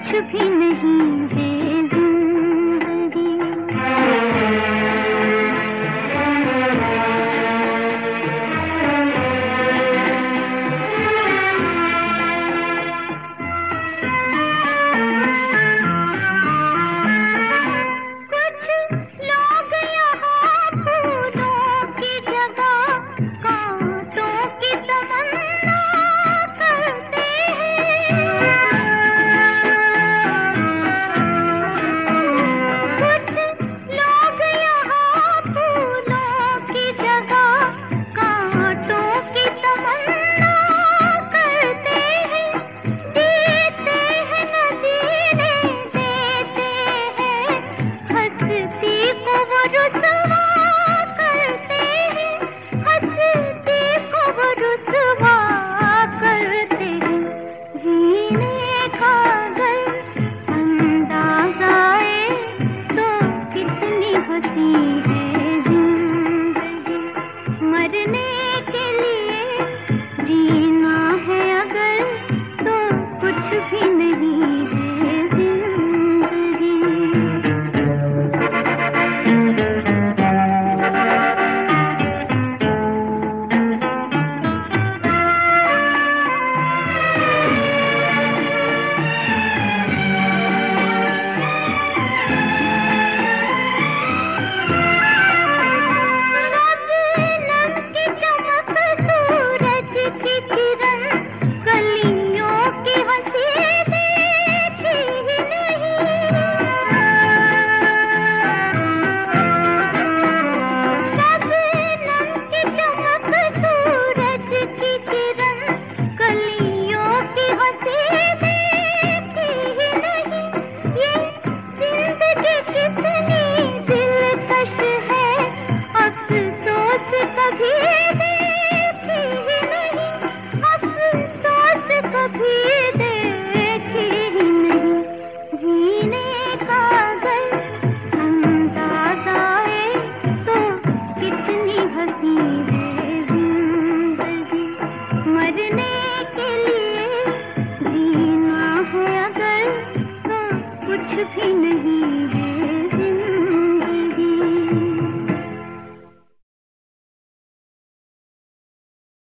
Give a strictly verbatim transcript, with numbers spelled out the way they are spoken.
कुछ भी नहीं है जिंदगी। कुछ लोग यहाँ फूलों की जगह कांटों की तमन्ना करते हैं। कुछ लोग यहाँ फूलों की जगह कांटों की तमन्ना करते हैं। जीते हैं न जीने देते हैं, हंसती को वो रुसवा करते हैं, हंसती को वो रुसवा करते हैं। जीने का अगर अंदाज़ आए तो कितनी हंसी है जिंदगी। मरने के लिए जीना है अगर तो कुछ भी नहीं है जिंदगी। शबनम की चमक, सूरज की किरण, कलियों की हंसी देखी ही नहीं। शबनम की चमक, सूरज की किरण, कलियों की हंसी देखी ही नहीं। ये जिंदगी कितनी दिलकश है, अफसोस कभी देखी ही नहीं, अफसोस कभी देखी ही नहीं। जीने का अगर अंदाज़ आए तो कितनी हंसी है जिंदगी। मरने के लिए जीना है अगर तो कुछ भी नहीं है